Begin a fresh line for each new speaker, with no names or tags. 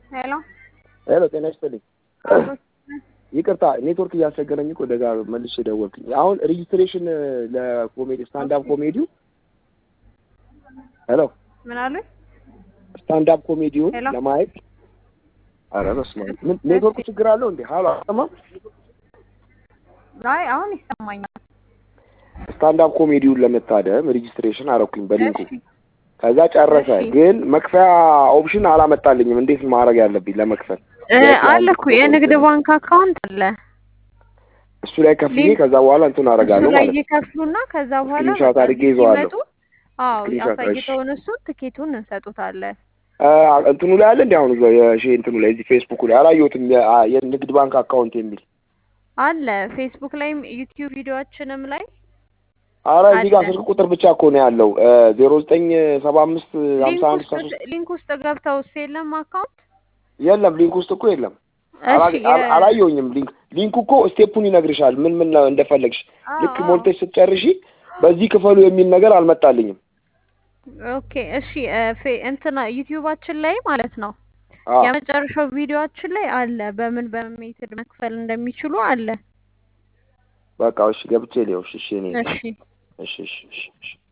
Hello.
ሄሎ ጤና ይስጥልኝ። ይቅርታ ኔትወርክ እያስቸገረኝ እኮ ደጋ መልሼ ደወልኩኝ። አሁን ሬጂስትሬሽን ለኮሜዲ ስታንድ አፕ ኮሜዲው ሄሎ
ምን አለ?
ስታንድ አፕ ኮሜዲው ለማየት አረ በስመ አብ ምን ኔትወርክ ችግር አለው እንዴ? ሃሎ አሰማም?
አይ አሁን ይሰማኛል።
ስታንድ አፕ ኮሜዲውን ለመታደም ሬጂስትሬሽን አረኩኝ በሊንኩ። ከዛ ጨረሰ፣ ግን መክፈያ ኦፕሽን አላመጣልኝም። እንዴት ማድረግ ያለብኝ ለመክፈል?
አለ እኮ የንግድ ባንክ አካውንት አለ።
እሱ ላይ ከፍዬ ከዛ በኋላ እንትን አደርጋለሁ ማለት ነው።
ላይ ይከፍሉና ከዛ በኋላ
ስክሪንሾት አድርጌ ይዘዋለሁ።
አዎ አሳይተውን እሱ ትኬቱን እንሰጡታለን።
እንትኑ ላይ አለ እንዴ? አሁን እሺ እንትኑ ላይ እዚህ ፌስቡክ ላይ አላየሁትም። የንግድ ባንክ አካውንት የሚል
አለ። ፌስቡክ ላይም ዩቲዩብ ቪዲዮአችንም ላይ
አረ እዚህ ጋር ስልክ ቁጥር ብቻ እኮ ነው ያለው 0975 51
ሊንክ ውስጥ ገብተው የለም አካውንት
የለም። ሊንክ ውስጥ እኮ የለም። አላየሁኝም። ሊንኩ እኮ ስቴፑን ይነግርሻል ምን እንደፈለግሽ። ልክ ሞልተሽ ስትጨርሺ በዚህ ክፈሉ የሚል ነገር አልመጣልኝም።
ኦኬ እሺ እንትና ዩቲዩባችን ላይ ማለት ነው የመጨረሻው ቪዲዮአችን ላይ አለ በምን ሜትድ መክፈል እንደሚችሉ አለ።
በቃ እሺ ገብቼ ሊሆን እሺ እኔ እሺ